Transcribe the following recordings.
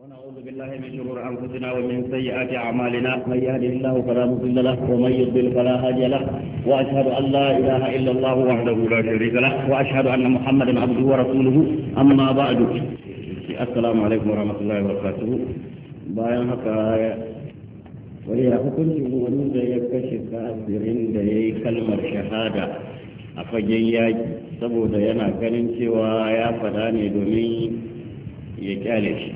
ونعوذ بالله من شرور انفسنا ومن سيئات اعمالنا من يهده الله فلا مضل له ومن يضلل فلا هادي له واشهد ان لا اله الا الله وحده لا شريك له واشهد ان محمدا عبده ورسوله اما بعد السلام عليكم ورحمه الله وبركاته bayan haka wani ya hukunci wani da ya kashe kafirin da ya yi kalmar shahada a fagen yaki saboda yana ganin cewa ya fada ne domin ya kyale shi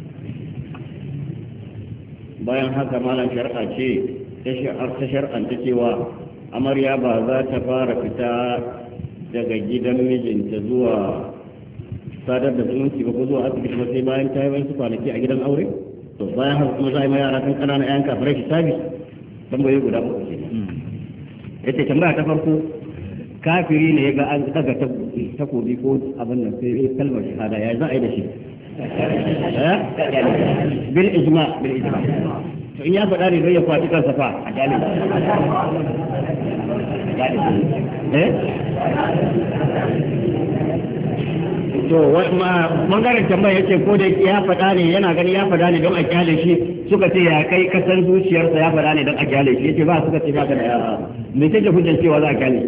bayan haka malam shar'a ce ta shar'anta cewa amarya ba za ta fara fita daga gidan mijinta zuwa sadar da zumunci ba ko zuwa asibiti ba sai bayan ta yi wasu kwanaki a gidan aure to bayan haka kuma za a yi ma yara kan ƙananan ƴan kafirai hisabi tambayoyi guda uku ce yace tambaya ta farko kafiri ne ya ga an daga takobi ko abin nan sai kalmar shahada ya za a yi da shi بالإجماع فإن يفعل ذلك زي فاتك الصفاء to maganar tambaya yace ko da ya faɗa ne yana gani ya faɗa ne don a kyale shi suka ce ya kai kasan zuciyarsa ya faɗa ne don a kyale shi yace ba suka ce ba ka da yara me take hujjar cewa za a kyale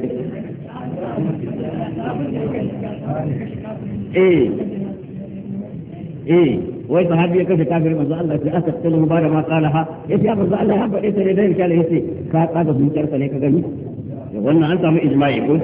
wai sahabi ya kashe kafirin manzo Allah sai aka tsalo mu bada ma qalaha yace ya manzo Allah ya faɗe ta ne dai kale yace ka tsaga zuciyarsa ne ka gani wannan an samu ijma'i ko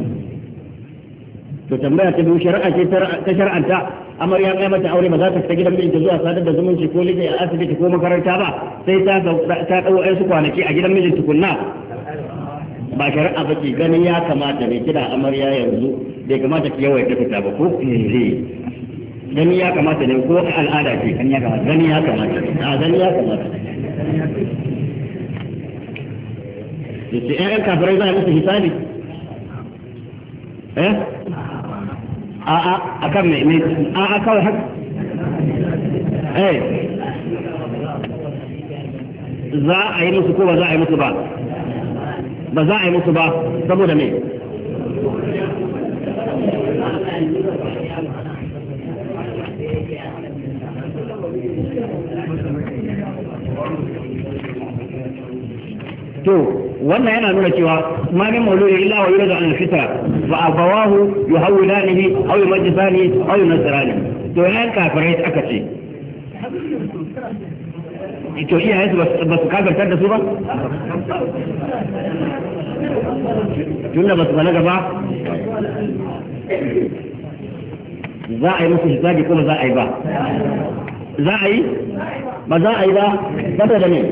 to tambaya ta biyu shari'a ce ta shar'anta amarya kai mata aure ba za ta fita gidan mijinta zuwa sadar da zumunci ko lije a asibiti ko makaranta ba sai ta dau ai su kwanaki a gidan mijin tukunna ba shari'a ba ce ganin ya kamata ne kida amarya yanzu bai kamata ki yawaita fita ba ko gani ya kamata ne ko al'ada ce gani ya kamata yace ƴan kafirai za a musu hisabi a kan me a kawai haka za a yi musu ko ba za a yi musu ba ba za a yi musu ba saboda me to wannan yana nuna cewa ma min mauludi illa wa yuradu an fitra wa abawahu yuhawilanihi aw yumajjisani aw yunasirani to yan kafirai aka ce to iyaye su ba su kafirtar da su ba tunda ba su balaga ba za a yi musu hisabi ko ba za a yi ba za a yi ba za a yi ba saboda ne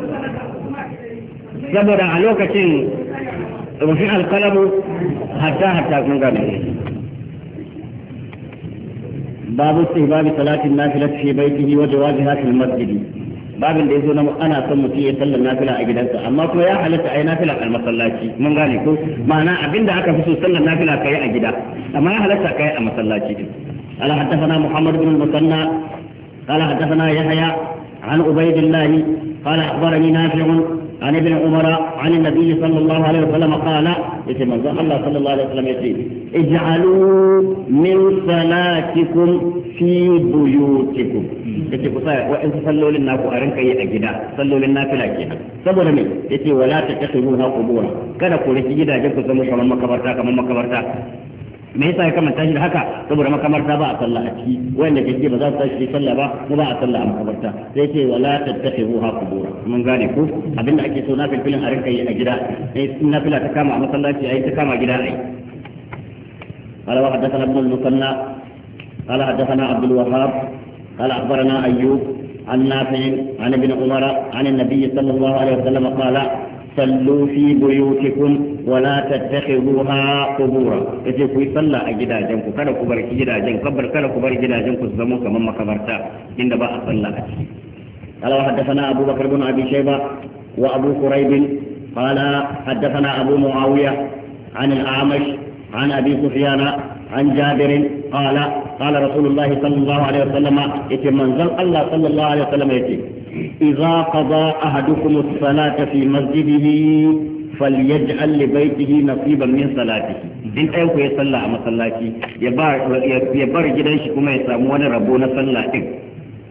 saboda a lokacin rufin alkalamu hatta kun gane babu istihbabi salatin nafila fi baitihi wa jawaziha fil masjid babin da yazo na ana son mutum ya sallar nafila a gidansa amma kuma ya halatta ai nafila a masallaci mun gane ko ma'ana abinda aka fi so sallar nafila kai a gida amma ya halatta kai a masallaci din قال حدثنا محمد بن المثنى قال حدثنا يحيى عن عبيد الله قال اخبرني نافع عن ابن عمر عن النبي صلى الله عليه وسلم قال يتمنى الله صلى الله عليه وسلم يقول اجعلوا من صلاتكم في بيوتكم وإن صلوا للناس أرنك يأجدا صلوا للناس لاكينا صبر من يتي ولا تتخذوها قبورا كان قولي جدا جبت سموك من مكبرتا me yasa ya kamanta shi da haka saboda makamarta ba a sallah a ciki wanda ke ba za su tashi sallah ba ko ba a sallah a makamarta sai ce wala tattakhiruha qubura mun gane ko abinda ake so na filfilin a rinka yi a gida sai na fila ta kama a masallaci ai ta kama gida ai قال وحدثنا ابن المثنى قال حدثنا عبد الوهاب قال اخبرنا ايوب عن نافع عن ابن عمر عن النبي صلى الله عليه وسلم قال صلوا في بيوتكم ولا تتخذوها قبورا yace ku yi sallah a gidajenku kada ku bar gidajen kada ku bar gidajenku su zama kamar makabarta inda ba a sallah a ciki قال وحدثنا ابو بكر بن ابي شيبه وابو قريب قال حدثنا ابو معاويه عن الاعمش عن ابي سفيان عن جابر قال قال رسول الله صلى الله عليه وسلم يتمنزل الله صلى الله عليه وسلم يتي إذا قضى أحدكم الصلاة في مسجده فليجعل لبيته نصيبا من صلاته إن أيوك يصلى أما صلاتي يبار جدنش كما يسامون ربنا صلاته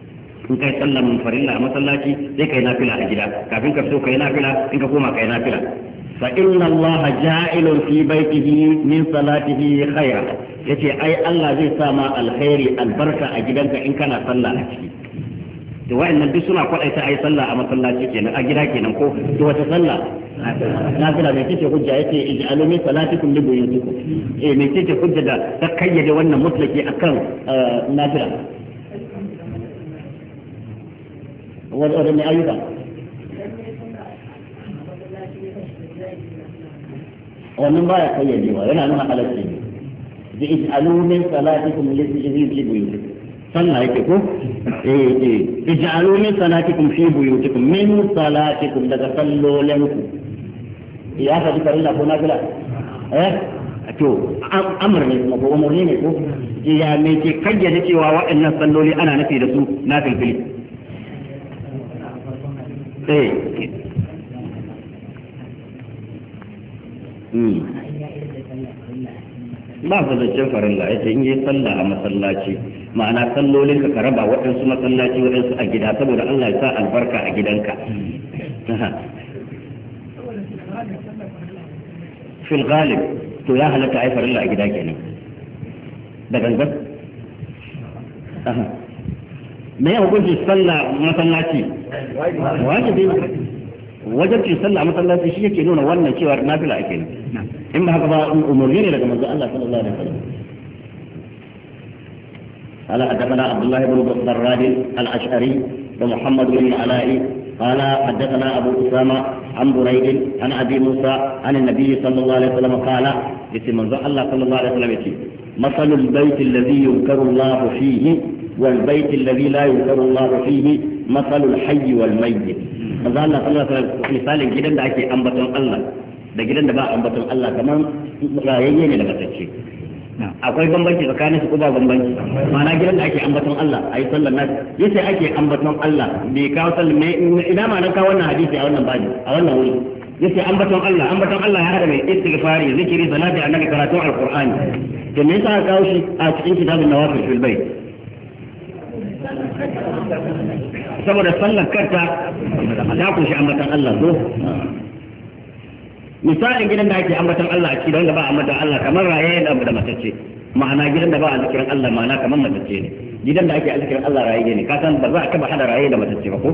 in kai sallan farilla a masallaci sai kai nafila a gida kafin ka fito kai nafila in ka koma kai nafila fa inna allaha ja'ilun fi baitihi min salatihi khaira yace ai Allah zai sa ma alkhairi albarka a gidanka in kana sallah a ciki to wa'annan duk suna kwadaita ai sallah a masallaci kenan a gida kenan ko to wata sallah nafila mai kike hujja yace ij'alu min salatikum li buyutikum mai kike hujja da ta kayyade wannan mutlaki akan nafila wadanne ayyuka wannan baya kayyadewa yana nuna halarci ne bi ij'alu min salatikum li buyutikum sallah yake ko ij'alu min salatikum fi buyutikum min salatikum daga sallolanku ya faɗi farilla ko nafila to amr ne kuma ko umurni ne ko ya me ke kayyade cewa waɗannan salloli ana nufi da su nafilfili ba fa zancen farilla yace in yi sallah a masallaci ma'ana sallolin ka raba waɗansu masallaci waɗansu a gida saboda Allah ya sa albarka a gidanka fil ghalib to ya halatta ai farilla a gida kenan da gangan me ya hukunci sallah masallaci wajibi wajibci sallah masallaci shi yake nuna wannan cewa nafila ake ne in ba haka ba umurni ne daga manzo Allah sallallahu alaihi wasallam قال حدثنا عبد الله بن براد الاشعري ومحمد بن علاء قال حدثنا ابو اسامه عن بريد عن ابي موسى عن النبي صلى الله عليه وسلم قال اسم منزل الله صلى الله عليه وسلم مثل البيت الذي يذكر الله فيه والبيت الذي لا يذكر الله فيه مثل الحي والميت manzo Allah sallallahu alaihi wasallam misalin gidan da ake ambaton Allah da gidan da ba ambaton Allah kaman rayayye ne da matacce akwai bambanci tsakanin su ko ba bambanci ma'ana gidan da ake ambaton Allah ayi sallar nas yace ake ambaton Allah bai kawo sallar me ina ma nan kawo wannan hadisi a wannan baji a wannan wuri yace ambaton Allah ya hada mai istighfari zikiri salati annabi karatun alqur'ani to me yasa kawo shi a cikin kitabun nawafil fil bayt saboda sallar kanta ta kunshi ambatan Allah ko misalin gidan da ake ambatan Allah a cikin da ba ambatan Allah kamar raye da matacce ma'ana gidan da ba a zikirin Allah ma'ana kamar matacce ne gidan da ake a zikirin Allah raye ne ka san ba za ka ba hada raye da matacce ba ko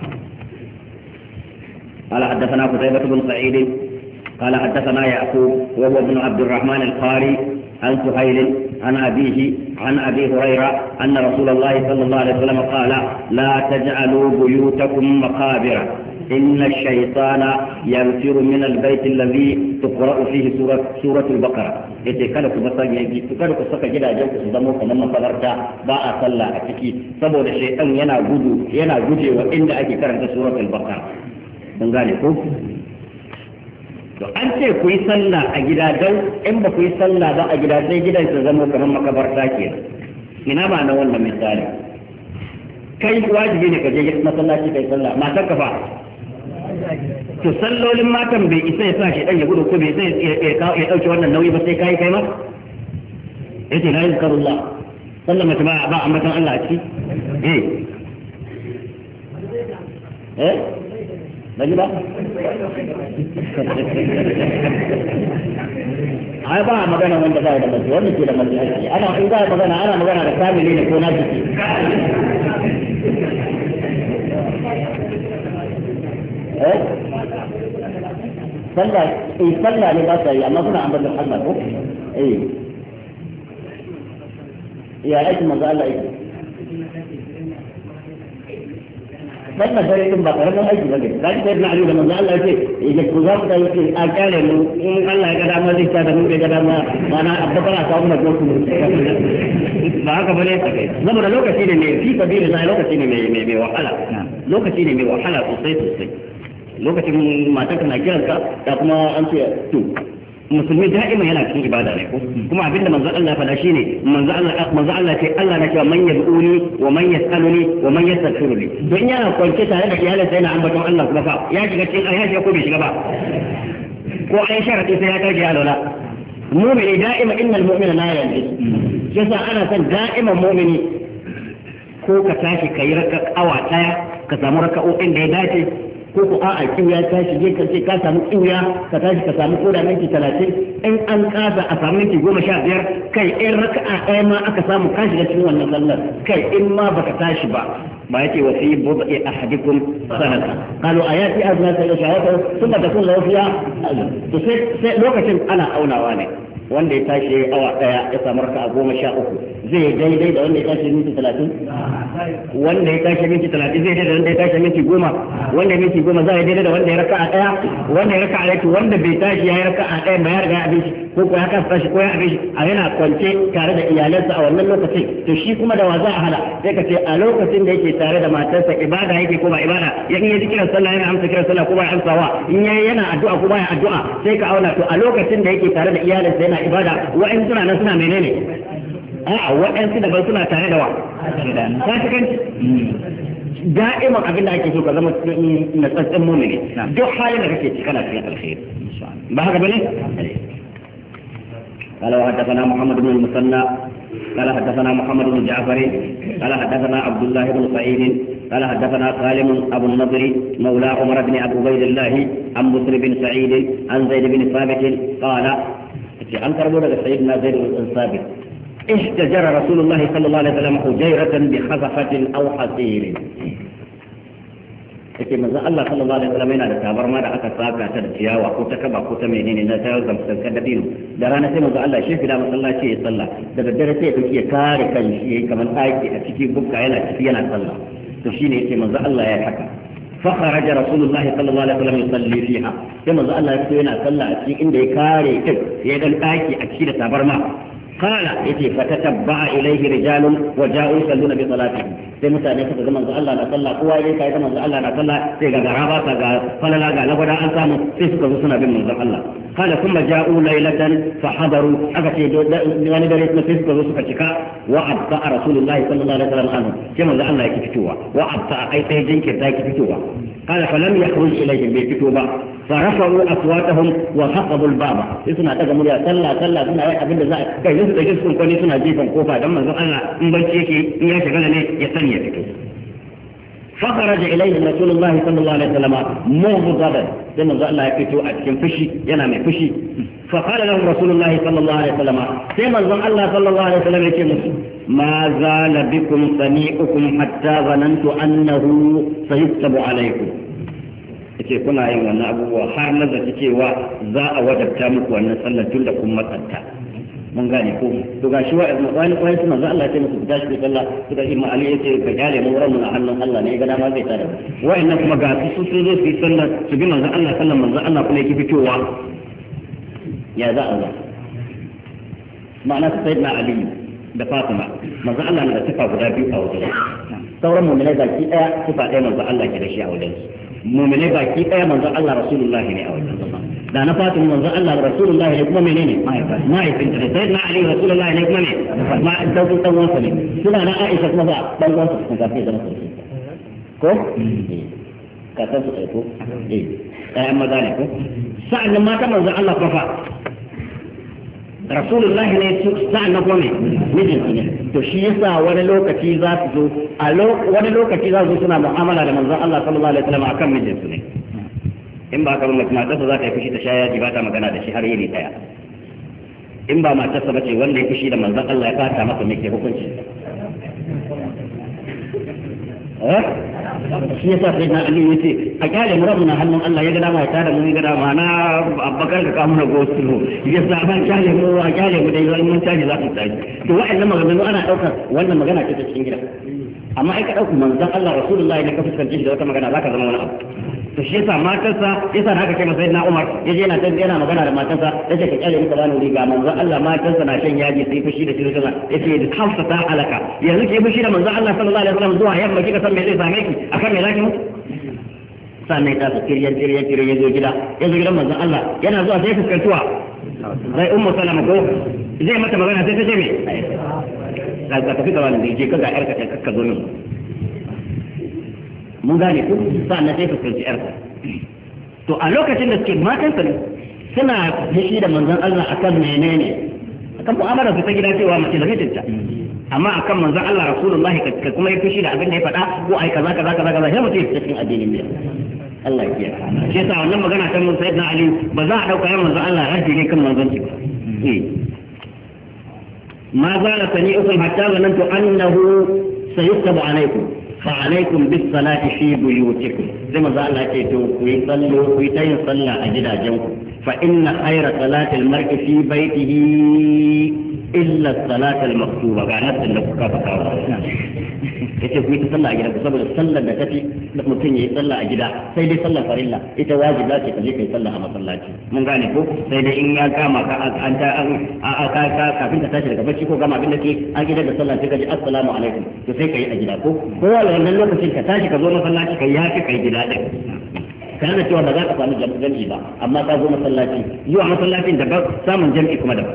قال حدثنا قتيبة بن سعيد قال حدثنا يعقوب وهو ابن عبد الرحمن القاري عن سهيل عن أبيه عن أبي هريرة أن رسول الله صلى الله عليه وسلم قال لا تجعلوا بيوتكم مقابر إن الشيطان ينفر من البيت الذي تقرأ فيه سورة البقرة kada ku saka gidajen ku su zama kamar masalarta ba a sallah a ciki saboda shaytan yana gujewa inda ake karanta suratul baqara mun gane ko to an ce ku yi sallah a gida dan in ba ku yi sallah ba a gida sai gidan su zama kamar makabarta kenan ina ma na wannan misali kai wajibi ne ka je masallaci kai sallah matar ka fa to sallolin matan bai isa ya sa shi dan ya gudu ko bai sai ya dauke wannan nauyi ba sai kai ma yace la yazkarullah sallah mace ba ambatan Allah a ciki bani ba ai ba magana wanda ba da mace wanda ke da mace ana in za ana magana da kamili ne ko na jiki sallah ne ba sa yi amma suna ambatan Allah ko ya aiki manzo Allah yake wannan dare din ba karamin aiki bane kaji sai na Ali da manzo Allah yake ya ku za ku da yake a kare mu in Allah ya ga dama zai ta da mu ga dama mana abbakara ka mu ko ba haka bane kai saboda lokaci ne mai fi kabila sai lokaci ne mai wahala lokaci ne mai wahala sosai lokacin matan kana kiranka da kuma an ce to musulmi da'ima yana cikin ibada ne ko kuma abinda manzon Allah faɗa shine manzon Allah ce Allah na cewa man yad'uni wa man yas'aluni wa man yastaghfiruni don yana kwance tare da iyalansa yana ambaton Allah kuma fa ya shiga cikin ayyashi ko bai shiga ba ko ayi sharadi sai ya tage alwala mu'mini da'ima innal mu'mina la yanjus yasa ana san da'iman mu'mini ko ka tashi ka yi awa ɗaya ka samu raka'o'in da ya dace ko ko a'a kiwiya ta shige ka ce ka samu kiwiya ka tashi ka samu koda minti 30 in an kasa a samu minti 15 kai in raka'a ɗaya ma aka samu ka shiga cikin wannan sallar kai in ma baka tashi ba yake wa fi bud'i ahadikum sanata qalu ayati azna ta shahada thumma takun lahu fiha to sai lokacin ana aunawa ne wanda ya tashi awa ɗaya ya samu raka'a 13 zai daidai da wanda ya tashi minti 30 wanda ya tashi minti 30 zai daidai da wanda ya tashi minti 10 wanda minti 10 zai daidai da wanda ya raka'a ɗaya wanda ya raka'a ɗaya wanda bai tashi ya yi raka'a ɗaya ba ya riga ya abin shi ko ya kasa tashi ko ya abin shi a yana kwance tare da iyalansa a wannan lokacin to shi kuma da wa za a hada sai ka ce a lokacin da yake tare da matarsa ibada yake ko ba ibada ya in yi kiran sallah yana amsa kiran sallah ko ba ya amsawa in yayi yana addu'a ko ba ya addu'a sai ka auna to a lokacin da yake tare da iyalansa yana ibada wa'in suna nan suna menene a'a waɗansu daban suna tare da wa fasikanci da'iman abin da ake so ka zama na tsantsan mumini duk halin da kake ci kana cikin alkhairi ba haka bane قال وحدثنا محمد بن المثنى قال حدثنا محمد بن جعفر قال حدثنا عبد الله بن سعيد قال حدثنا سالم ابو النضر مولى عمر بن عبيد الله عن مسلم بن سعيد عن زيد بن ثابت قال عن كربونا سيدنا زيد بن ثابت احتجر رسول الله صلى الله عليه وسلم حجيرة بخزفة أو حصير yake manzo Allah sallallahu alaihi wasallam yana da tabarma da aka saka ta da ciyawa ko ta kaba ko ta menene na ta zamsan da dino da rana sai manzo Allah shi fida masallaci ya sallah da daddare sai ya kare kan shi yayi kamar daki a cikin bukka yana ciki yana sallah to shine yake manzo Allah ya haka fa kharaja rasulullah sallallahu alaihi wasallam yusalli fiha sai manzo Allah ya fito yana sallah a cikin inda ya kare kai ya dan daki a cikin da tabarma قال يتي فتتبع إليه رجال وجاءوا يصلون بصلاتهم sai mutane suka ga manzo Allah na sallah kowa yayin kai da manzo Allah na sallah sai ga garaba ta ga falala ga lagwada an samu sai suka zo suna bin manzo Allah kana kuma ja'u laylatan fa hadaru aka ce wani dare sai suka zo suka cika wa abta rasulullahi sallallahu alaihi wasallam anhu sai manzo Allah yake fitowa wa abta ai sai jinkirta yake fitowa kana falam yakhruj ilayhim bi fitoba فرفعوا أصواتهم وخفضوا الباب سنة تجمع صلى سنة أبن ذا كي يسوع يجلسون كوني سنة جيفا كوفا دم الله مبتشيكي يشغلني يسني فخرج إليه رسول الله صلى الله عليه وسلم مغضبا ثم قال الله يكتو أتكن فشي ينام فشي فقال له رسول الله صلى الله عليه وسلم ثم قال الله صلى الله عليه وسلم ما زال بكم صنيعكم حتى ظننت أنه سيكتب عليكم ce kuna yin wannan abubuwa har na zaci cewa za a wajabta muku wannan sallar tun da kun matsanta mun gane ko to gashi wani suna za Allah ya ce musu tashi da sallah suka imma Ali ya ce ka gale mu ran mu a hannun Allah ne ga dama zai tare wa'annan kuma ga su zo su yi sallar su bi manzo Allah sallan manzo Allah kuma yake fitowa ya za a ma'ana sayyidina Ali da Fatima manzo Allah na da sifa guda biyu a wajen sauran mu'minai baki daya sifa ɗaya manzo Allah ke da shi a wajen mu'mine baki daya manzo Allah Rasulullah ne a wajen da na Fatima manzo Allah Rasulullah ne kuma menene mahaifin ta sai na Ali Rasulullah ne kuma ne ma dan dan wasa ne suna na Aisha kuma ba dan wasa kuma ga sai da ko ka san su ko amma gane ko sa'an mata manzo Allah fa Rasulullahi ne sa'an na kome mijinsu ne to shi yasa wani lokaci za su zo wani lokaci za su suna mu'amala da manzon Allah sallallahu alaihi wasallam akan mijinsu ne in ba ka ba matarsa za ta yi fushi ta sha yaji ba ta magana da shi har yini daya in ba matarsa ba ce wanda ya fushi da manzon Allah ya fata masa me ke hukunci shi yasa sai na Ali yace a kyale mu rabbuna hannun Allah ya ga dama ya tada mu ga dama na abbakar ka kamu na gosulo yasa ban kyale mu a kyale mu dai wani mun tashi za ku tashi to wa'annan maganganu ana daukar wannan magana ce ta cikin gida amma ai ka dauki manzon Allah Rasulullahi ne ka fuskanci shi da wata magana zaka zama wani abu to shi yasa matarsa yasa haka kai masa na Umar yaje yana magana da matarsa yace ka kyale muka bani riga manzon Allah matarsa na shan yaji sai fushi da shi kaza yace da hafsa ta alaka yanzu ke fushi da manzon Allah sallallahu alaihi wasallam zuwa yamma kika san me zai same ki akan me zaki mutu sannan ta su kiryan yazo gidan manzon Allah yana zuwa sai fuskantuwa sai ummu salama ko zai mata magana sai ta ce me ka tafi da wannan je kaga yarka ka zo min mun gane ku sannan sai fuskanci yarka to a lokacin da suke matansa ne suna fushi da manzon Allah akan menene akan mu'amalar su ta gida cewa mace da mijinta amma akan manzon Allah Rasulullahi ka kuma yi fushi da abin da ya faɗa ko ai kaza kaza kaza kaza sai mutum ya cikin addinin ne Allah ya kiyaye shi yasa wannan magana ta mun sayyidina Ali ba za a dauka yan manzon Allah raddi ne kan manzon ki ba ma zala sani'ukum hatta zanantu annahu sayuktabu alaykum fa alaykum bis salati fi buyutikum sai manzon Allah ya ce to ku yi sallo ku yi tayin sallah a gidajenku fa inna khayra salati al-mar'i fi baytihi illa salata al-maktuba ga nan da kuka faɗa wa yace ku yi sallah a gida saboda sallar da kafi da mutum yayi sallah a gida sai dai sallar farilla ita wajiba ce ka je kai sallah a masallaci mun gane ko sai dai in ya kama ka an ta ka kafin ka tashi daga bacci ko gama abin da ke an gida da sallah sai ka ji assalamu alaikum to sai kai a gida ko wannan lokacin ka tashi ka zo masallaci kai yafi kai gida din kana cewa ba za ka samu jami'i ba amma ka zo masallaci zuwa masallacin da samun jami'i kuma da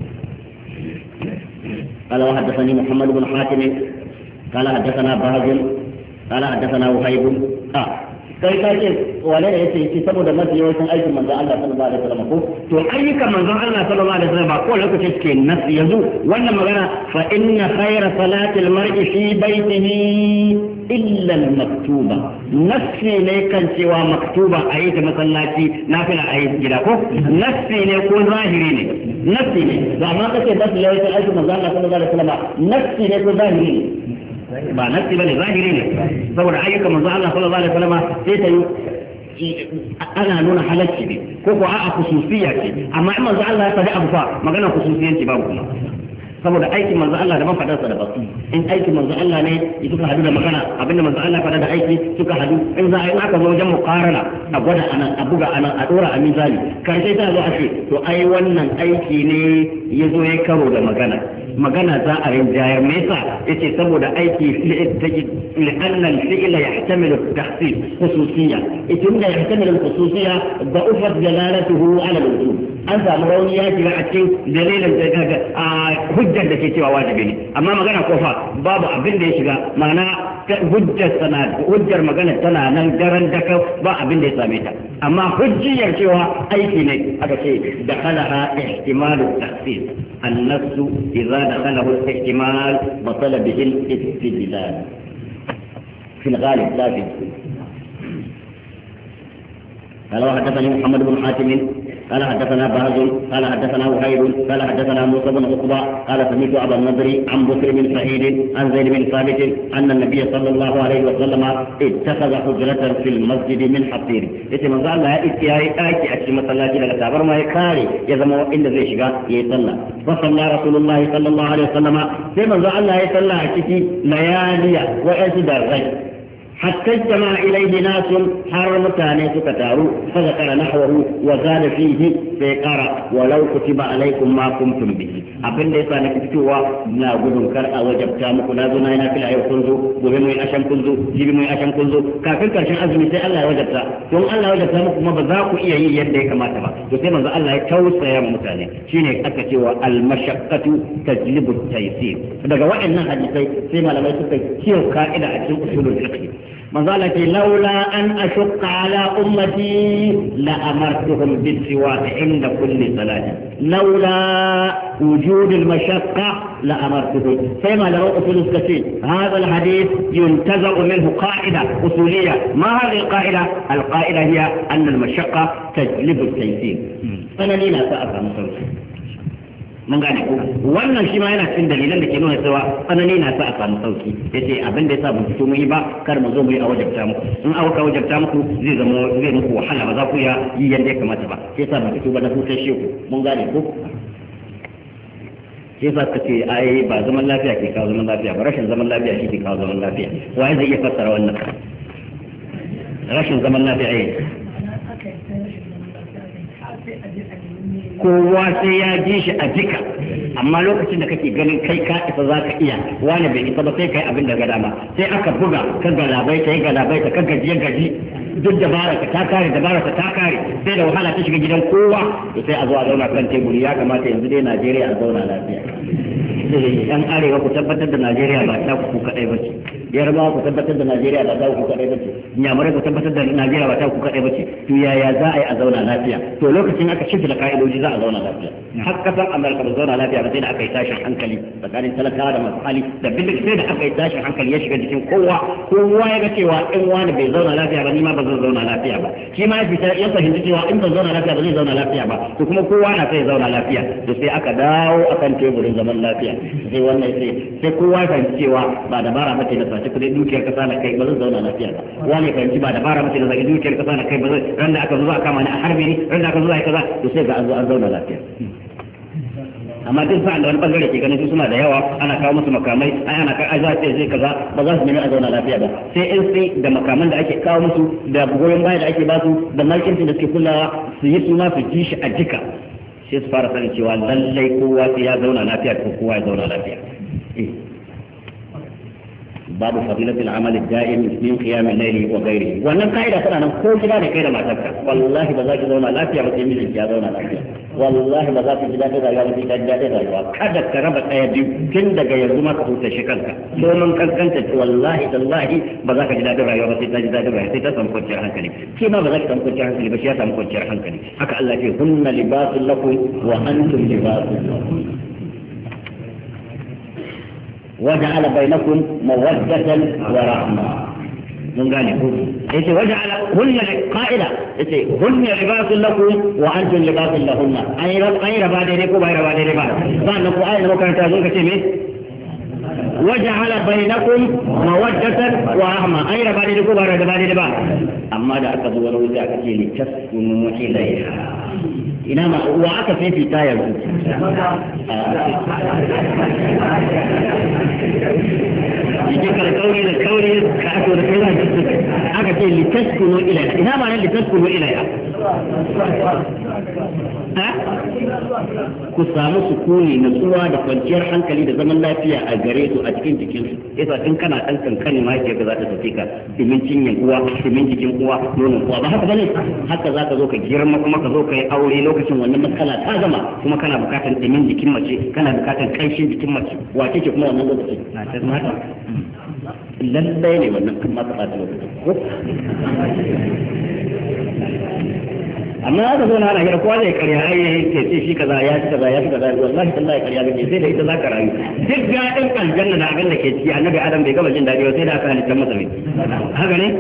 قال وحدثني محمد بن حاتم قال حدثنا بهز قال حدثنا وهيب kai ka ce wane ne yace saboda mafi yawancin aikin manzon Allah sallallahu alaihi wasallam ko to ayyukan manzon Allah sallallahu alaihi wasallam ba ko lokaci suke nasi yanzu wannan magana fa inna khayra salati al-mar'i fi baytihi illa al-maktuba nasi ne kan cewa maktuba ayi ta masallaci nafila ayi gida ko nasi ne ko zahiri ne nasi ne da amma kace mafi yawancin aikin manzon Allah sallallahu alaihi wasallam nasi ne ko zahiri ne ba nasi bane zahiri ne saboda ayyukan manzo Allah sallallahu alaihi wasallam sai ta yi ana nuna halacci ne ko ko a'a khususiyya ce amma in manzo Allah ya faɗi abu fa magana khususiyyanci babu kuma saboda aikin manzo Allah da man fadar sa da basu in aikin manzo Allah ne suka hadu da magana abinda manzo Allah fada da aiki suka hadu in za a yi aka zo wajen muqarana a gwada anan a buga anan a dora a mizani karshe ta zo a ce to ai wannan aiki ne yazo ya karo da magana za a rinjayar me yasa yace saboda aiki لأن الفعل يحتمل التخصيص خصوصية إذن يحتمل الخصوصية ضعفت دلالته على الوجوب أنت مروني ياتي لأتين دليلا hujjar da ke cewa wajibi ne amma magana kofa babu abin da ya shiga ma'ana hujjar magana tana nan daren daka ba abin da ya same ta amma hujjiyar cewa aiki ne aka ce da khalaha ihtimalu tahsis النفس إذا دخله الاحتمال بطل به الاستدلال في الغالب لا في قال وحدثني محمد بن حاتم قال حدثنا بهز قال حدثنا وهيب قال حدثنا موسى بن عقبة قال سمعت أبا النضر عن بكر بن سعيد عن زيد بن ثابت أن النبي صلى الله عليه وسلم اتخذ حجرة في المسجد من حصير يتم قال لها اتياي آيتي أكشي مسلاتي لك تابر ما يكاري يزمو إن ذي شقا يصلى فصلى رسول الله صلى الله عليه وسلم ثم قال الله يصلى أكشي ليالي وأسد الغيب حتى اجتمع إليه ناس حرم ثاني سكتارو فذكر نحوه وزاد فيه فقرأ ولو كتب عليكم ما قمتم به abin da yasa nake fitowa na gudun kar a wajabta muku na zo na yana fil ayyukan kunzo gobe mu yi ashan kunzo jibi mu yi ashan kunzo kafin karshen azumi sai Allah ya wajabta don Allah ya wajabta muku kuma ba za ku iya yi yadda ya kamata ba to sai manzo Allah ya tausaya mutane shine aka cewa al mashaqqatu tajlibu at-taysir daga waɗannan hadisai sai malamai suka kiyo ka'ida a cikin usulul fiqh مظلة لولا أن أشق على أمتي لأمرتهم بالسواك عند كل صلاة لولا وجود المشقة لأمرتهم فيما لو أصول الكثير هذا الحديث ينتزع منه قاعدة أصولية ما هذه القاعدة؟ القاعدة هي أن المشقة تجلب التيسير أنا لي لا سأفهم صوتي mun gane ko wannan shi ma yana cikin dalilan da ke nuna cewa tsanani na sa a samu sauki yace abin da yasa ban fito mu yi ba kar mu zo mu yi a wajabta muku in aka wajabta muku zai muku wahala ba za ku yi yadda ya kamata ba sai yasa ban fito ba na hutar sheku mun gane ko sai yasa ka ce ai ba zaman lafiya ke kawo zaman lafiya ba rashin zaman lafiya shi ke kawo zaman lafiya waye zai iya fassara wannan rashin zaman lafiya ai kowa sai ya ji shi a jika amma lokacin da kake ganin kai ka isa za ka iya wani bai isa ba sai kai abin da ga dama sai aka buga ka galabai ta ka gaji duk dabara ka ta kare sai da wahala ta shiga gidan kowa to sai a zo a zauna kan teburi ya kamata yanzu dai Najeriya a zauna lafiya yan arewa ku tabbatar da Najeriya ba ta ku kadai ba ce yarbawa ku tabbatar da Najeriya ba ta ku kadai bace Inyamurai ku tabbatar da Najeriya ba ta ku kadai bace to yaya za a yi a zauna lafiya to lokacin aka shirya da ka'idoji za a zauna lafiya har kasar Amurka ba zauna lafiya ba sai da aka yi tashin hankali tsakanin talakawa da masu hali da bindiga sai da aka yi tashin hankali ya shiga jikin kowa ya ga cewa in wani bai zauna lafiya ba ni ma ba zan zauna lafiya ba shi ma ya fahimci cewa in ban zauna lafiya ba zai zauna lafiya ba to kuma kowa na sai zauna lafiya to sai aka dawo akan teburin zaman lafiya sai wannan sai kowa ya fahimci cewa ba dabara mace da sace kudin dukiyar kasa na kai ba zan zauna lafiya ba wani fahimci ba dabara mace da sace dukiyar kasa na kai ba zan ran da aka zo aka kama ni a harbe ni ran da aka zo aka kaza to sai ga an zauna lafiya amma duk sa'an da wani bangare ke ganin su suna da yawa ana kawo musu makamai ai ana kai za ta zai kaza ba za su nemi a zauna lafiya ba sai in sai da makaman da ake kawo musu da goyon baya da ake ba su da marketing da suke kullawa su yi su ma su ji shi a jika sai su fara sanin cewa lallai kowa sai ya zauna lafiya ko kowa ya zauna lafiya babu fadilatul amal da'im min qiyam al-layl wa ghayrihi wannan kaida tana nan ko gida da kai da matarka wallahi ba za ki zauna lafiya ba sai mijinki ya zauna lafiya wallahi ba za ki ji daɗin rayuwa ba sai ka ji daɗin rayuwa kada ka raba ɗaya biyu tun daga yanzu ma ka huta shi kanka so mun kankanta wallahi tallahi ba za ka ji daɗin rayuwa ba sai ta ji daɗin rayuwa sai ta samu kwanciyar hankali shi ma ba za ka samu kwanciyar hankali ba shi ya samu kwanciyar hankali haka Allah ce hunna libasul lakum wa antum libasul lakum وجعل بينكم مودة ورحمة من ذلك وجعل هن قائلة هن لباس لكم وأنتم لباس لهن أي ربا ديركم وأي ربا ديركم فأنكم أين مكان تازون كتيمين وجعل بينكم مودة ورحمة أي ربا ديركم وأي ربا ديركم أما دا أكبر ولوجه كتير لتسكنوا إليها إنما وعك في تاير يجيك الكوري كأكور كذا أكتر لتسكنوا إليها إنما لتسكنوا إليها ku samu sukuni nutsuwa da kwanciyar hankali da zaman lafiya a gare su a cikin jikinsu yasa in kana dan kankani ma yake ga za ta tafi ka dimin cinyin uwa dimin jikin uwa nonon uwa ba haka bane haka za ka zo ka girma kuma ka zo ka yi aure lokacin wannan matsala ta gama kuma kana bukatar dimin jikin mace kana bukatar kanshin jikin mace wace ce kuma wannan lokacin na ta mata lallai ne wannan kuma ta ta lokacin amma aka zo na ana hira kowa zai karya ai ke ce shi kaza ya ci kaza ya ci kaza wallahi tallahi karya kake sai da ita za ka rayu duk gadin aljanna da abin da ke ciki annabi adam bai gama jin dadi ba sai da aka halitta masa mai haka ne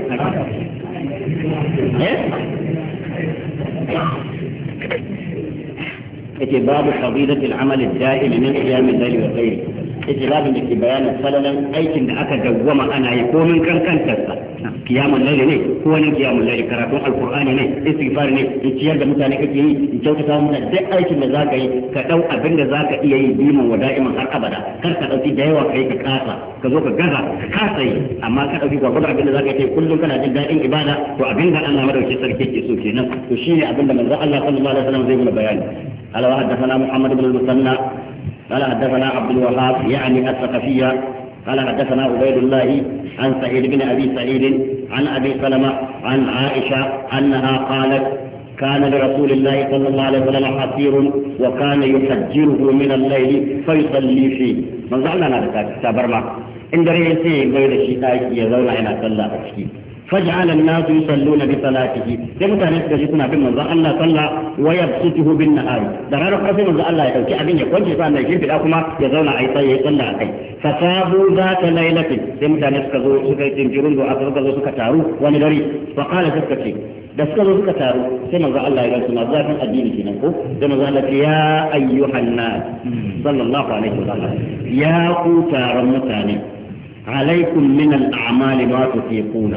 yace babu fadilatul amal ad-da'im min qiyam al-layl wa ghayrihi yace babin da ke bayanin falalan aikin da aka dawwama ana yi komin kankantarsa kiyamun laili ne ko wani kiyamun laili karatun alkur'ani ne istighfar ne ciyar da mutane kake yi in kyautata mutane duk aikin da zaka yi ka dau abin da zaka iya yi diman wa da'iman har abada kar ka dauki da yawa kai ka kasa ka zo ka gaza ka kasa yi amma ka dauki gwagwar abin da zaka yi kullum kana jin daɗin ibada to abin da Allah madauki sarki ke so kenan to shine abin da manzon Allah sallallahu alaihi wasallam zai mana bayani ala wa haddathana Muhammad ibn al-Musanna قال حدثنا عبد الوهاب يعني الثقفية قال حدثنا عبيد الله عن سعيد بن أبي سعيد عن أبي سلمة عن عائشة أنها قالت كان لرسول الله صلى الله عليه وسلم حصير وكان يحجره من الليل فيصلي فيه من زعلنا هذا تبرما إن دريسي غير الشتاء يزول إلى صلى أشكي فجعل الناس يصلون بصلاته كما كان يسجدون بمن الله صلى ويبسطه بالنهار درار قسم من الله يدوكي أبين يكون جسان يجيب في الأقمة يزول عيسى يصلى عليه فصابوا ذات ليلة كما كان يسكزوا سكيتين جرون وأفرقوا سكتارو وندري فقال سكتي da suka zo suka taru sai manzo Allah ya rasu na zafin addini kenan ko sai manzo Allah ya ayyuhan nas sallallahu alaihi wasallam ya ku taron mutane alaikum min al-a'mal ma tufiquna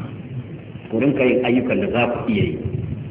kurin kai ayyukan da za ku iya yi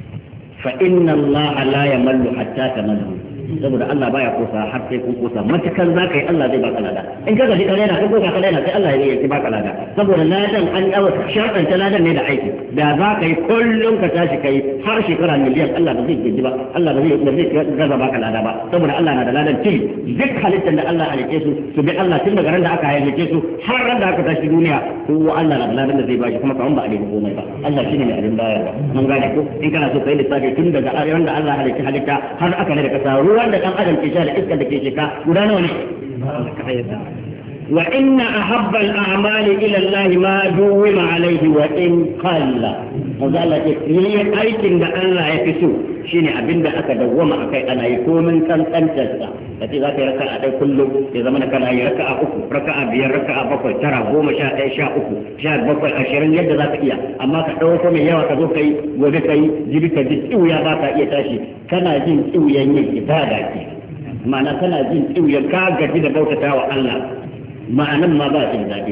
fa inna Allah la yamallu hatta tamallu saboda Allah baya kosa har sai kun kosa matakan za ka yi Allah zai baka lada in ka gaji kare na kai ko ka kare na sai Allah ya yi baka lada saboda ladan an dawo sharɗan ta ladan ne da aiki da za ka yi kullum ka tashi kai har shekara miliyan Allah ba zai gaji ba Allah ba zai gaza baka lada ba saboda Allah na da ladan tili duk halittar da Allah halice su bi Allah tun daga ran da aka halice su har ran da aka tashi duniya ko Allah na da ladan da zai bashi kuma kaman ba a nemi komai ba Allah shine mai abin bayarwa mun gane ko in kana so kai lissafi tun daga ran da Allah halice halitta har aka ne da kasa ruwan da kan adam ke sha da iskar da ke shika guda nawa ne وإن أحب الأعمال إلى الله ما دوم عليه وإن قل وقال لي أيكن ده الله يفسو شيني أبين ده أكدوما أكي أنا يكون من كان تنسى التي ذات ركعة كله إذا من كان أي ركعة أكو ركعة بير ركعة بقى ترى هو مشاء شاء أكو شاء بقى أشرين يد ذات إياه أما كدوما من يوا كدوكي وذكي جبك جسئو يا باكا يتاشي كان جين سئو ينيك إبادة معنى كان جين سئو يكاغ جد بوتة الله معنى ما بات ذلك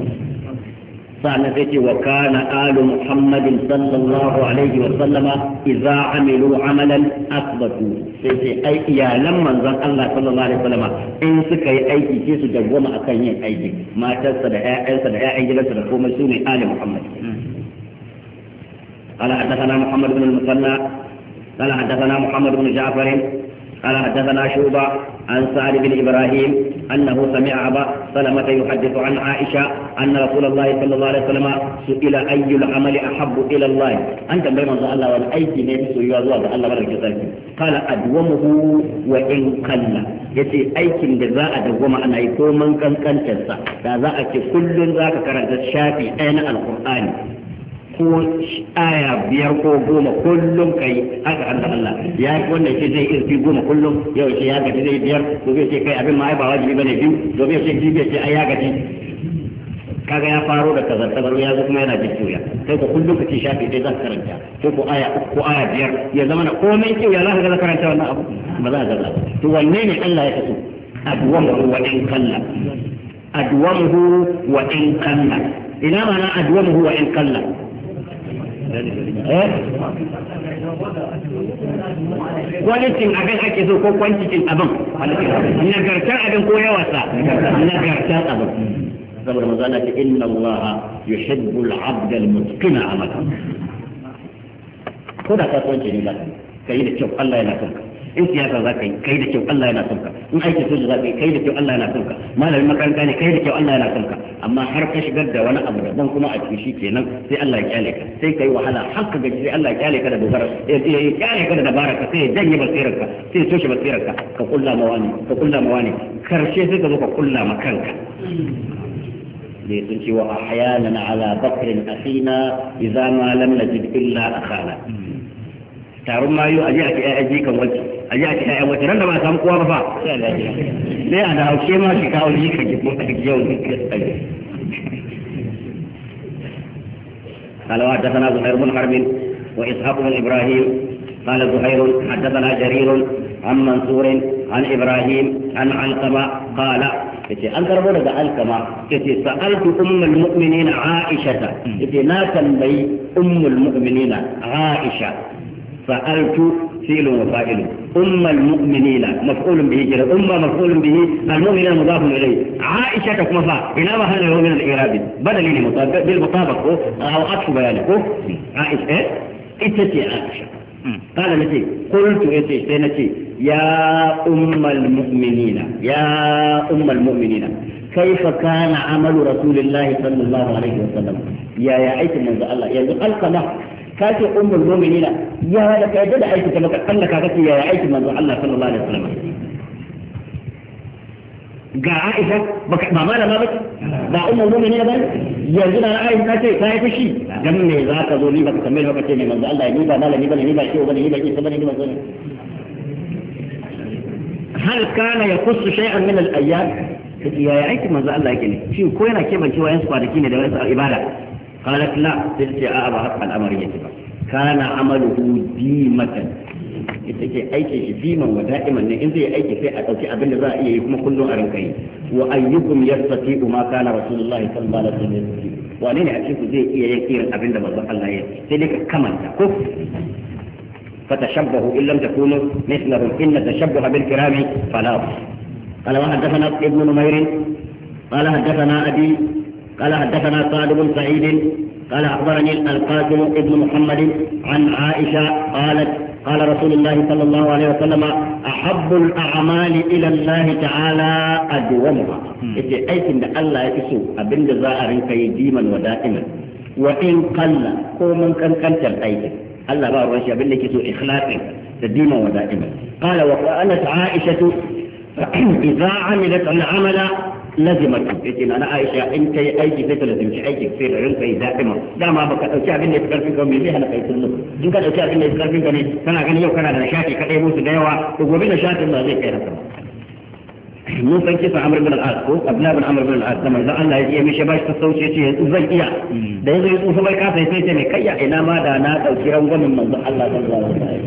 فعنى وكان آل محمد صلى الله عليه وسلم إذا عملوا عملا أثبتوا أي يا لما ظن الله صلى الله عليه وسلم إن سكي أي كيس جوما أكاين أيدي ما تصدق أي جلسة لكم سوني آل محمد قال حدثنا محمد بن المثنى قال حدثنا محمد بن جعفر قال حدثنا شعبة عن سعد بن إبراهيم أنه سمع أبا سلمة يحدث عن عائشة أن رسول الله صلى الله عليه وسلم سئل أي العمل أحب إلى الله أنت بين الله والأيدي نفس يوازوا الله ولا يجزاك قال أدومه وإن قل يتي أيكم جزاء دوم أن يكون من كان تنسى ذاك كل ذاك كرد الشافي أين القرآن ko aya biyar ko goma kullum kai haka Allah ya yi wannan shi zai irfi goma kullum yau shi ya gaji zai biyar to zai ce kai abin ma ai ba wajibi bane biyu domin sai jibi ce ai ya gaji kaga ya faro da kazar tabar ya zo kuma yana jikkiya kai ko kullum ka ci shafi dai zan karanta ko aya biyar ya zama na komai kyau ya zaka ga karanta wannan abu ba za ka ga to wanne ne Allah ya kaso adwamu wa in kalla adwamu wa in kalla ina ma na adwamu wa in kalla kwalitin abin ake so ko kwantitin abin nagartar abin ko yawarsa nagartar abin saboda mazana ce inna Allah yuhibbu al-'abda al-mutqina amala ko da kasuwanci ne ba kai da kyau Allah yana son ka in siyasa za ka yi kai da kyau Allah yana son ka in aiki soja za ka yi kai da kyau Allah yana son ka malamin makaranta ne kai da kyau Allah yana son ka amma har ka shigar da wani abu daban kuma a cikin shi kenan sai Allah ya kyale ka sai kai wahala har ka gaji sai Allah ya kyale ka da dogara ya kyale ka da dabara ka sai ya janye basirar ka sai ya toshe basirar ka ka kulla mawani karshe sai ka zo ka kulla ma kanka ne sun ce wa ahyanan ala bakrin asina idza ma lam najid illa akhana taron mayu aje a kai aji kan wace aje a kai wace ran da ba samu kowa ba fa sai a da haushe ma shi kawo ji ka ji ko ka ji yau قال وحدثنا زهير بن حرب وإسحاق بن إبراهيم قال زهير حدثنا جرير عن منصور عن إبراهيم عن علقمة قال أنت ربنا علقمة سألت أم المؤمنين عائشة لا تنبي أم المؤمنين عائشة سألت فيل وفائل أم المؤمنين مفعول به جرى مفعول به المؤمنين مضاف إليه عائشة كمفا إلى ما هذا هو من الإعراب بدل بالمطابق أو عطف بيانه عائشة إتتي عائشة قال نتي قلت إتتي يا أم المؤمنين كيف كان عمل رسول الله صلى الله عليه وسلم يا عيسى من الله يا القمة كاتي أم المؤمنين يا لك يجد عيسى كما قال لك يا عيسى من الله صلى الله عليه وسلم ga Aisha ba malama ba ba ummu mu'minin ba yanzu na Aisha ce ta yi fushi dan me za ka zo ni baka tambaye baka ce me manzo Allah ni ba malami bane ni ba shi bane ni ba shi bane ni ba zan hal kana yakhussu shay'an min al-ayyam ya aiki manzo Allah yake ne shi ko yana kebancewa yan kwanaki ne da wani ibada qalat la sai a ba haka al'amari yake ba kana amaluhu dimatan ita ce aikin shi diman wa da'iman ne in zai aiki sai a dauki abin da za a iya yi kuma kullum a rinka yi wa ayyukum yastati'u ma kana rasulullahi sallallahu alaihi wasallam wane ne a cikin zai iya yin irin abin da manzon Allah ya sai dai ka kamanta ko fatashabbahu in lam takunu mithlahum inna tashabbaha bil kirami falah قال وحدثنا ابن نمير قال حدثنا أبي قال حدثنا سعد بن سعيد قال أخبرني القاسم ابن محمد عن عائشة قالت قال رسول الله صلى الله عليه وسلم أحب الأعمال إلى الله تعالى أدومها إذا أيتم الله يكسو أبن جزاء كي ديما ودائما وإن قل قوما كان الأيتم الله بارو أشياء أبن يكسو إخلاقا ديما ودائما قال وقالت عائشة إذا عملت العمل lazimatu yace na Aisha in kai aiki sai ta lazimci aiki sai da rinka yi da'ima dama baka dauki abin da ya karfin ka me zai hana kai kullum in ka dauki abin da ya karfin ka ne kana ganin yau kana da nishadi ka dai musu da yawa to gobe nishadin ba zai kai haka mun san kisa Amr ibn al-As ko Abdullah ibn Amr ibn al-As da manzo Allah ya yi mishi bashi ta sauce yace yanzu zan iya da yanzu ya tsufa bai kasa sai ce me kayya ina ma da na dauki rangwamin manzo Allah sallallahu alaihi wasallam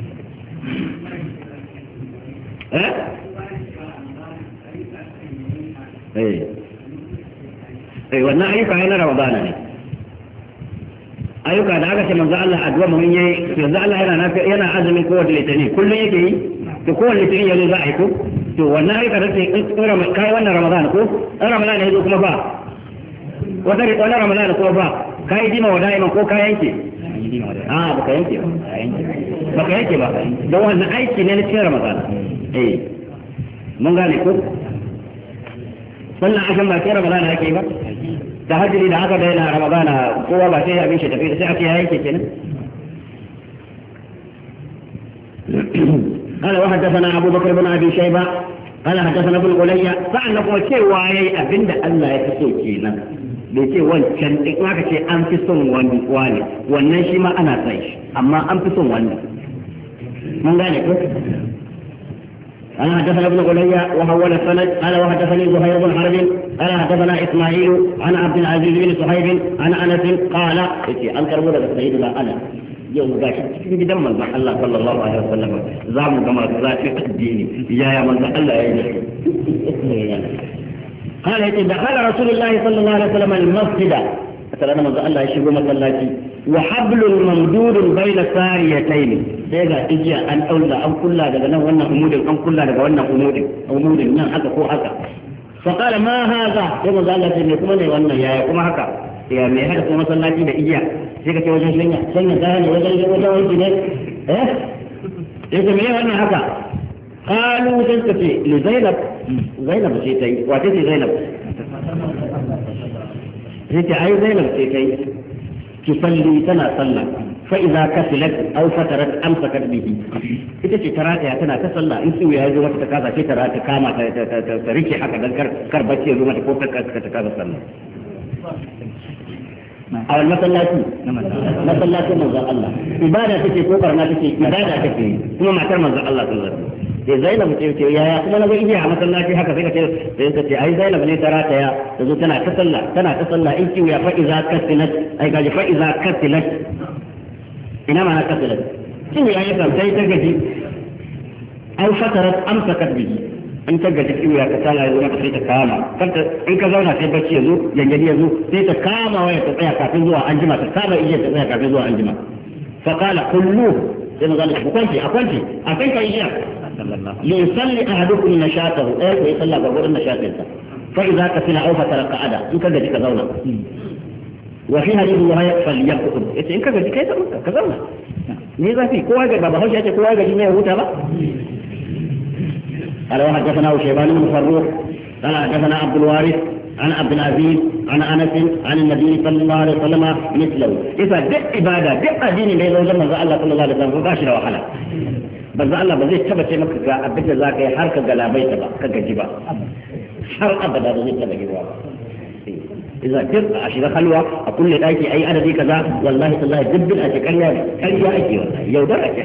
wannan ayyuka yana Ramadana ne ayyuka da aka ce manzo Allah addu'a mun yi manzo Allah yana azumin kowace litinin kullun yake yi to kowace litinin yanzu za a yi ko to wannan ayyuka da sai kai wannan Ramadana ko Ramadana yazo kuma ba wannan Ramadana ko ba kai dima wa da'iman ko kai yanke baka yanke ba don wannan aiki ne na cikin Ramadana mun gane ko sannan akan ba sai Ramadana yake ba da hajji da haka da yana Ramadana kowa ba sai abin shi tafi sai ake yake kenan قال وحدثنا أبو بكر بن أبي شيبة قال حدثنا ابن علي فأنكم شيء وايي أبند الله يكسو كينا بيتي wancan in aka ce an fi son wani wannan shi ma ana sai shi amma an fi son wani mun gane ko قال حدثنا ابن علي وحول السند قال وحدثني زهير بن حرب قال حدثنا اسماعيل عن عبد العزيز بن صهيب عن انس قال انكر ولد سيدنا انس yau ga shi cikin gidan manzon Allah sallallahu alaihi wasallam za mu ga masu zafi addini yaya manzon Allah ya yi قال دخل رسول الله صلى الله عليه وسلم المسجد مثلا manzon Allah ya shigo masallaci wa hablul mamdud bayna sariyatayn sai ga ijiya an daula an kulla daga nan wannan umudin an kulla daga wannan umudin nan haka ko haka fa qala ma hadha sai manzon Allah ya kuma ne wannan yaya kuma haka ya me haka kuma masallaci da ijiya sai ka ce wajen shanya kaya ne wajen wanki ne sai ka me wannan haka qalu sai ka ce li zainab ce ta yi wace ce zainab sai ta ai zainab ce ta yi ki salli tana sallah fa idza kasilat aw fatarat amsakat bihi ita ce tarata tana ta sallah in su ya zo mata ta kaza sai ta kama ta rike haka dan kar bacci ya zo mata ko ta kaza sallah a wani masallaci masallacin manzon Allah ibada take ko barna take ibada take kuma matar manzon Allah sallallahu alaihi wasallam sai Zainab ce yaya kuma na ga iya a masallaci haka sai ka ce sai ka ce ai Zainab ne ta rataya tazo tana ta sallah in kiwo ya fa iza kasilat ai gaji fa iza kasilat ina ma kasilat kin yayi sai ta gaji ai fatarat amsakat bihi in ka gaji kiwo ya ka tsala ya zo sai ta kama kanta in ka zauna sai bacci yazo yanjadi yazo sai ta kama waya ta tsaya kafin zuwa anjima ta kama iya ta tsaya kafin zuwa anjima fa qala kullu sai magana ku kwanci a kai kai iya li yusalli ahadukum nashatahu ko ya salla ga gurin nashatinsa fa idza kasila aw fatara qa'ada in ka gaji ka zauna wa fi hadithu wa falyaqud yace in ka gaji kai ka zauna ne zafi kowa ga baba hausa yace kowa gaji ne ya huta ba قال وحدثنا شيبان بن فروخ قال حدثنا عبد الوارث عن عبد العزيز عن انس عن النبي صلى الله عليه وسلم مثله اذا دق عباده دق دين ne zo zaman Allah sallallahu alaihi wasallam ba shi da wahala banza Allah ba zai tabbace maka ga abin da zaka yi har ka galabaita ba ka gaji ba har abada da zai tabbata ba إذا كنت أشياء خلوة أقول لك أي عدد كذا والله والله جد أشكاليا كاليا أجي والله يودر أشي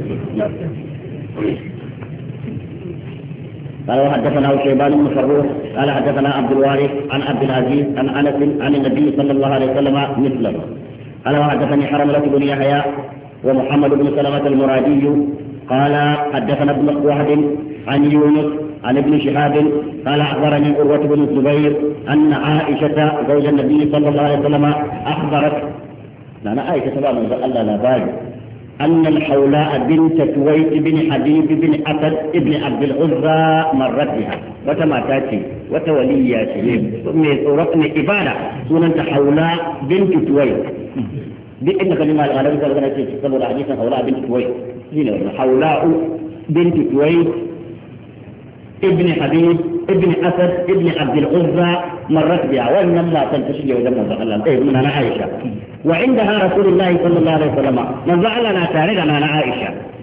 قال وحدثنا شيبان بن فروخ قال حدثنا عبد الوارث عن عبد العزيز عن انس عن النبي صلى الله عليه وسلم مثله قال وحدثني حرملة بن يحيى ومحمد بن سلمة المرادي قال حدثنا ابن وهب عن يونس عن ابن شهاب قال اخبرني عروة بن الزبير ان عائشة زوج النبي صلى الله عليه وسلم اخبرت لان عائشة بقى من الله لا بالي أن الحولاء بنت كويت بن حبيب بن أسد بن عبد العزى مرت بها وتما تاتي وتوليات من إبادة سنة حولاء بنت كويت بإن كلمة الغالب قال لك تسمى الحديث حولاء بنت كويت هنا حولاء بنت كويت ابن حبيب ابن أسد ابن عبد العزى مرت بها وإن الله تنتشي وجمع الله من عائشة وعندها رسول الله صلى الله عليه وسلم من زعلنا تاردنا عائشة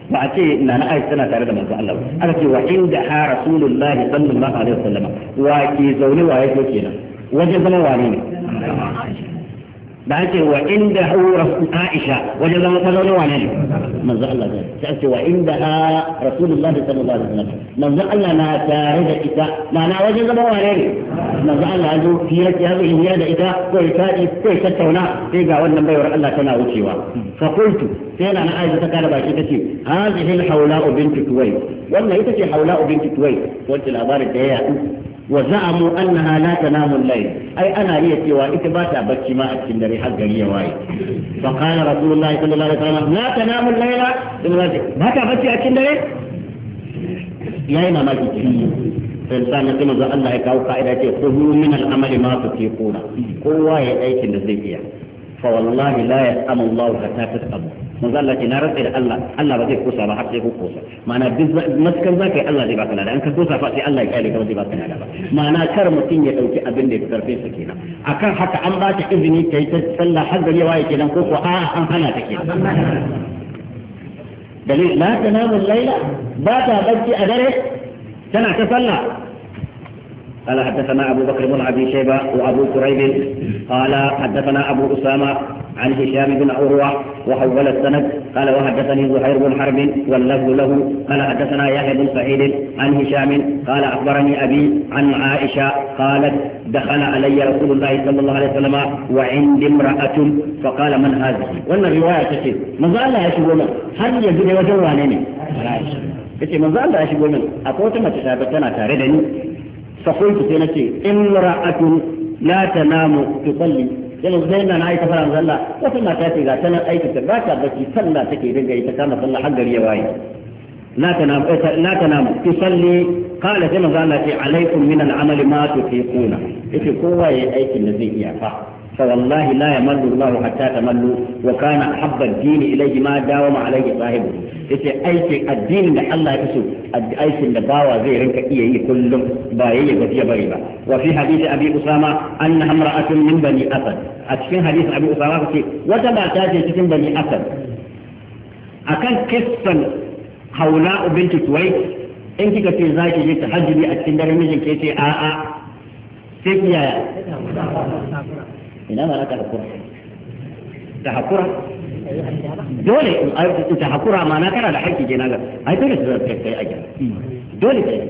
ba a ce na na Aisha tana tare da manzo Allah aka ce wa inda ha rasulullahi sallallahu alaihi wasallam wa ke zaune wa yake kenan wajen zama wane ne da ake wa inda hu Aisha wajen zama zaune wane ne manzo Allah sai ake wa inda ha rasulullahi sallallahu alaihi wasallam manzo Allah na tare da ita ma'ana wajen zama wane ne manzo Allah ya zo fira ya zo in da ita ko ya tattauna sai ga wannan baiwar Allah tana wucewa fa qultu sai na Aisha ta kada baki tace hadhihi al-hawla bint Tuway wannan ita ce hawla bint Tuway wacce labarin da ya wa za'amu annaha la tanamu al-layl ai ana iya cewa ita ba ta bacci ma a cikin dare har gari ya waye fa qala rasulullahi sallallahu alaihi wasallam la tanamu al-layla ba ta bacci a cikin dare yayi mamaki sai sanin sai manzo Allah ya kawo ka'ida ce khudhu min al-amali ma tutiquna kowa ya aikin da zai iya fa wallahi la yas'amu Allah hatta tas'abu manzo Allah ce na rantsa da Allah ba zai kusa ba har sai ku kusa ma'ana duk maskan zaka yi Allah zai baka lada an ka kusa fa sai Allah ya kare ka zai baka lada ba ma'ana kar mutum ya dauki abin da ya karfe sa kenan akan haka an ba ta izini kai ta sallah har gari waye kenan ko a'a an hana ta kenan dalil la tanamu al-layla ba ta bacci a dare tana ta sallah قال حدثنا أبو بكر بن أبي شيبة وأبو كريب قال حدثنا أبو أسامة عن هشام بن عروة وحول السند قال وحدثني زهير بن حرب واللفظ له قال حدثنا يحيى بن سعيد عن هشام قال أخبرني أبي عن عائشة قالت دخل علي رسول الله صلى الله عليه وسلم وعندي امرأة فقال من هذه وأن الرواية تشير من ذا الله يشبه هل يجري وجوانني yace manzo Allah ya shigo min akwai wata mace ta tana tare da ni fa kuntu sai nace imra'atun la tanamu tusalli yana zai na aika fara manzo Allah wata mata ce ga tana aiki ta ba ta bacci sallah take dinga ita kama sallah har gari ya waye la tanamu tusalli qala sai manzo Allah ce alaikum min al-amali ma tufiquna yace kowa yayi aikin da zai iya fa فوالله لا يمل الله حتى تملوا وكان أحب الدين إليه ما داوم عليه صاحبه yace aikin addinin da Allah ya so aikin da bawa zai rinka iya yi kullum ba yayi gajiya bari ba wa fi hadisi abi usama anna imra'atun min bani asad a cikin hadisin abi usama kace wata mata ce cikin bani asad akan kissan haula binti tuwai in kika ce zaki je tahajjudi a cikin dare mijin ke ce a'a sai kiyaya ina ma ta hakura dole ta hakura ma na kana da haƙƙi ke naga ai dole su zai kai a gida dole kai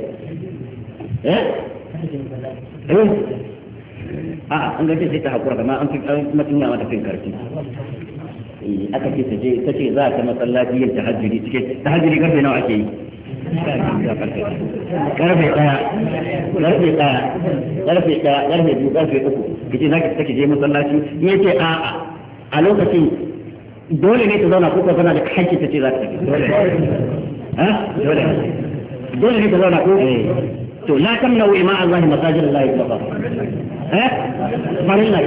an gaji sai ta hakura kama an fi mutum ya mata fin karfi aka ce ta ce za ta masallaci yin tahajjudi cike tahajjudi karfe nawa ake yi karfe ɗaya karfe biyu karfe uku kace za ka take je masallaci in yace a'a a lokacin dole ne ta zauna ko tana da haƙƙi ta ce za ta tafi dole ne ta zauna ko to la tamna'u ima Allah masajid Allah kafa farilla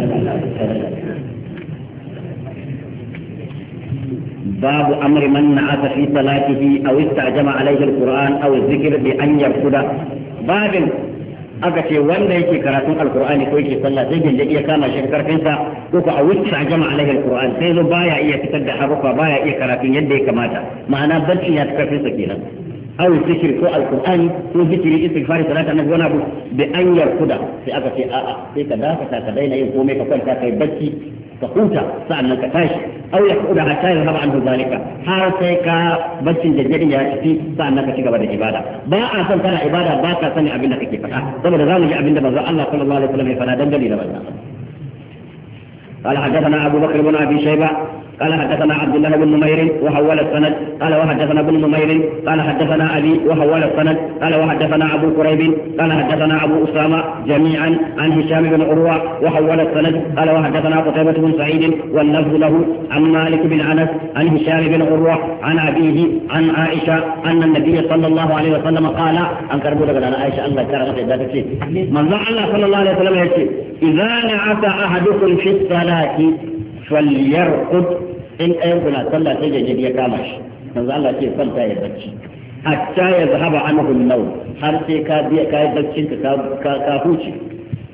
باب أمر من نعس في صلاته أو استعجم عليه القرآن أو الذكر بأن يركض باب aka ce wanda yake karatun alkur'ani ko yake sallah sai gindi ya kama shi karfinsa ko ko a wuce a jama alaihi alkur'an sai zo baya iya fitar da harufa baya iya karatun yadda ya kamata ma'ana barci ya karfinsa kenan aw zikir ko alkur'ani ko zikiri istighfar salata annabi wani abu bi an yarkuda sai aka ce a'a sai ka dakata ka daina yin komai ka kwanta kai barci ka huta sa'annan ka tashi aw yaquda hatta yadhhab anhu zalika har sai ka baccin jajjari ya tafi sa'annan ka ci gaba da ibada ba a san kana ibada ba ka sani abin da kake faɗa saboda zamu ji abin da manzo Allah sallallahu alaihi wasallam ya faɗa dangane da wannan قال حدثنا أبو بكر بن أبي شيبة قال حدثنا عبد الله بن نمير وحول السند قال وحدثنا ابن نمير قال حدثنا أبي وحول السند قال وحدثنا أبو كريب قال حدثنا أبو أسامة جميعا عن هشام بن عروة وحول السند قال وحدثنا قتيبة بن سعيد واللفظ له عن مالك بن أنس عن هشام بن عروة عن أبيه عن عائشة أن النبي صلى الله عليه وسلم قال أن كربوا لك أنا عائشة الله كرمت ذات الشيء من الله صلى الله عليه وسلم يقول إذا نعس أحدكم في الصلاة فليرقد إن أيضنا صلى سجد يكامش من الله يقول صلى يبكي حتى يذهب عنه النوم har sai ka biya ka yi baccin ka huce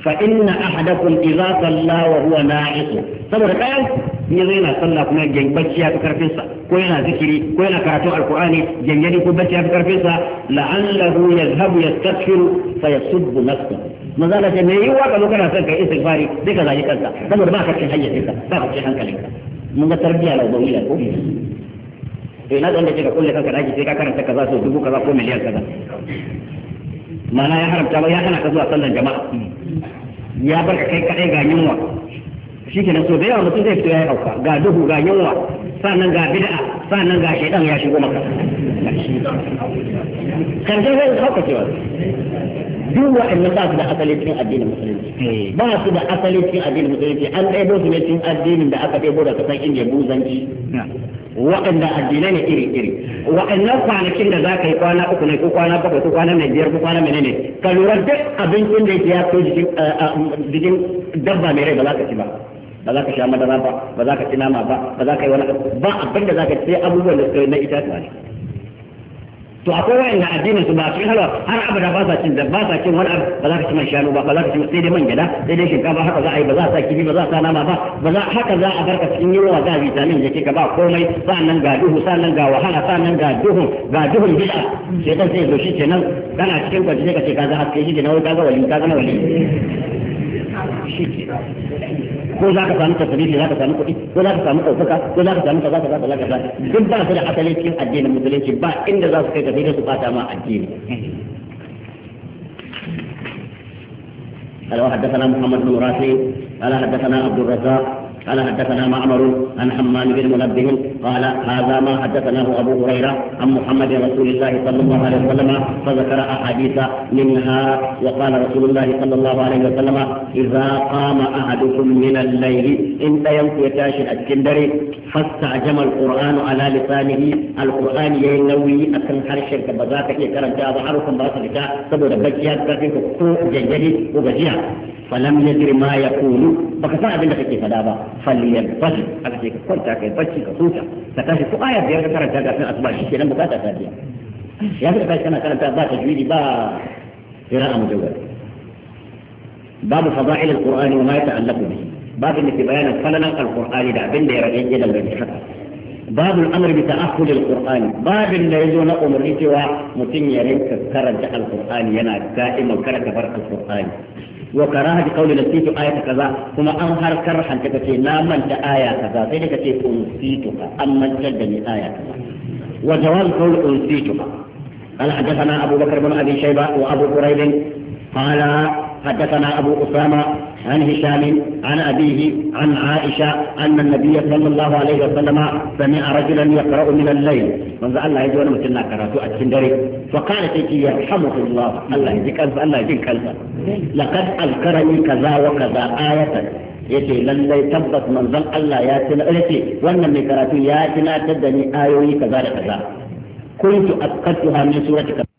فإن أحدكم إذا صلى وهو ناعس saboda kayan ya zai na sallah kuma bacci ya fi karfinsa ko yana zikiri ko yana karatun alkur'ani gangani ko bacci ya fi karfinsa la'allahu yazhabu yastaghfiru fa yasubbu nafsahu manzo Allah ce me yi waka lokacin son kai istighfari sai ka zagi kanka saboda ba ka cin hayyacinka ba ka cin hankalinka mun ga tarbiyya la dawiya ko to ina da kike kulle kanka daki sai ka karanta kaza so dubu kaza ko miliyan kaza mana ya haramta ba ya hana ka zuwa sallan jama'a ya barka kai kadai ga yunwa shikenan so da yawa mutum zai fito ya hauka ga duhu ga yunwa sannan ga bid'a sannan ga shaytan ya shigo maka kan zai hauka cewa duk wa'annan ba su da asali cikin addinin musulunci ba su da asali cikin addinin musulunci an ɗaibo su ne cikin addinin da aka ɗaibo da kasan indiya buzanci waɗanda addinai ne iri-iri waɗannan kwanakin da za ka yi kwana uku ne ko kwana bakwai ko kwana mai biyar ko kwana mai ne ka lura duk abincin da yake ya so jikin dabba mai rai ba za ka ci ba ba za ka sha madara ba ba za ka ci nama ba ba za ka yi wani ba abin da za ka ci abubuwan da suka yi na itatuwa ne to akwai wa'anda addinin su ba cikin halwa har abada ba sa cin ba sa cin wani abu ba za ka ci man shanu ba ba za ka ci sai dai man gyada sai dai shinkafa haka za a yi ba za a sa kifi ba za a sa nama ba ba za haka za a barka cikin yunwa ga vitamin da ke ka ba komai sannan ga duhu sannan ga wahala sannan ga duhun bid'a sai dan sai zo shi kenan kana cikin kwanci sai ka ce ka za haske shi kenan ka ga wali ka zama wali shi ko za ka samu tasirifi za ka samu kuɗi ko za ka samu ɗaukaka ko za ka samu kaza kaza kaza kaza duk ba su da asali cikin addinin musulunci ba inda za su kai ka sai da su fata ma addini. قال وحدثنا محمد بن رافع قال حدثنا عبد الرزاق قال حدثنا معمر عن حمام بن منبه قال هذا ما حدثناه ابو هريره عن محمد رسول الله صلى الله عليه وسلم فذكر احاديث منها وقال رسول الله صلى الله عليه وسلم اذا قام احدكم من الليل ان ينقيتاش الاسكندري فاستعجم القران على لسانه القران ينوي اكن حرشك بذاك يكرن جاب حرفا باسك saboda bacciya kafin ko jajjali ko gajiya falam yadri ma yaqulu baka san abin da kake fada ba falliyar bacci aka ce ka kwanta kai bacci ka huta ka tashi ko aya biyar ka karanta kafin asuba shi kenan bukata ta biya ya fi kai kana karanta ba tajwidi ba qira'a mujawwad babu fada'il alqur'ani wa ma yata'allaqu bihi babin da ke bayanin falalan alqur'ani da abin da ya rage gidan da haka باب الامر بتاخر القران باب اللي يزون امر سوى متين يرنك كرنت القران ينا دائما كرك فرق القران وكراهه قول نسيت ايه كذا ثم انهر كرها تكتي لا من ايه كذا زي كتي انسيتك اما جدني ايه كذا وجواز قول انسيتك قال حدثنا ابو بكر بن ابي شيبه وابو قريب قال حدثنا ابو اسامه عن هشام عن أبيه عن عائشة أن النبي صلى الله عليه وسلم سمع رجلا يقرأ من الليل منذ الله يجوانا مثلنا قرأت السندري فقالت يرحمه الله الله يجيك ألف الله يجيك ألف لقد أذكرني كذا وكذا آية yace lallai tabbas manzon Allah ya tuna yace wannan mai karatu ya tuna da ni ayoyi kaza da kaza kuntu asqatuha min surati